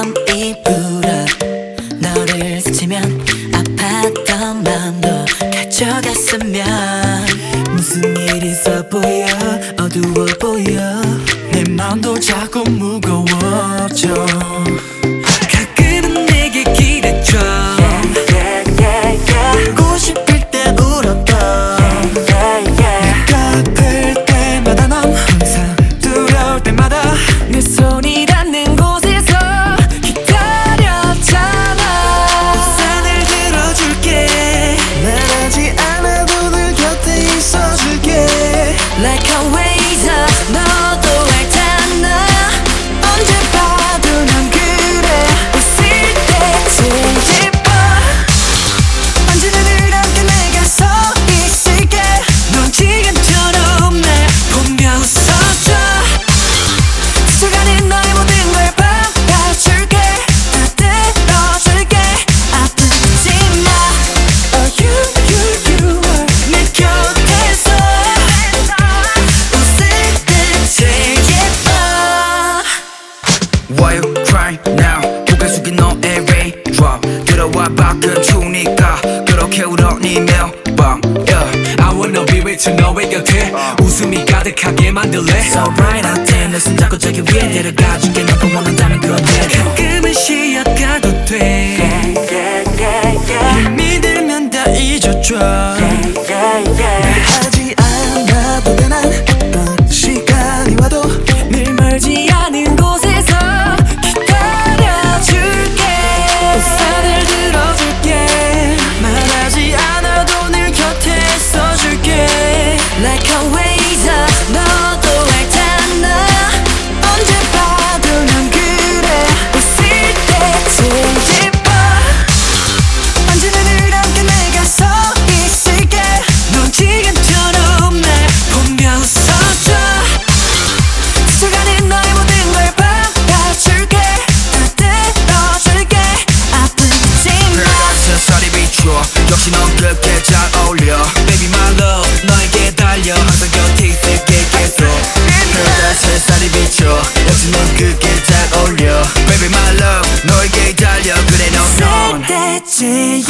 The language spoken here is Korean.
가슴이 불어. 너를 스치면 아팠던 마음도 가져갔으면. 무슨 일이 있어 보여, 어두워 보여. 내 마음도 자꾸 무거워져. 가끔은 내게 기대줘. 울고 싶을 때 울었던. 내가 아플 때마다 넌 항상 두려울 때마다 내 손이 닿는 곳에서 기다렸잖아. 우산을 들어줄게. 말하지 않아도 늘 곁에 있어줄게. Like always 너도 알잖아. 언제 봐도 난 그래. 웃을 때 제일 예뻐. 언제나 늘 함께 내가 서 있을게. 넌 지금처럼 날 보며 웃어줘. 스쳐가는 너의 모든 걸 받아줄게. 다 들어줄게. 아프지 마. Oh you are 내 곁에서 웃을 때 제일 예뻐. Why you crying now? 고개 숙인 너의 raindrop. 들어와 밖은 추우니까 그렇게 울어 네 멜밤. I wanna be with you 너의 곁에 웃음이 가득하게 만들래. So right out there 내 손잡고 저기 위에 데려가줄게. 너가 원한다면 그대로. 가끔은 쉬어가도 돼. 힘이 들면 다 잊어줘. 하지 않아도 돼. 난 어떤 시간이 와도 늘 멀지 않은 곳에서 기다려줄게. 우산을 들어줄게. 말하지 않아도 늘 곁에 있어줄게. Like always 너도 알잖아. 언제 봐도 난 그래. 웃을 때 제일 예뻐. 언제나 늘 함께 내가 서 있을게. 넌 지금처럼 날 보며 웃어줘. 스쳐가는 너의 모든 걸 받아줄게. 다 들어줄게. 아프지 마. 새살이 비춰 역시 넌 그렇게 잘 어울려. Baby my love 너에게 달려 항상 곁에 있을게 계속. 새살이 비춰 역시 넌 그렇게 잘 어울려. Baby my love 너에게 달려. 그래 넌 웃을 때 제일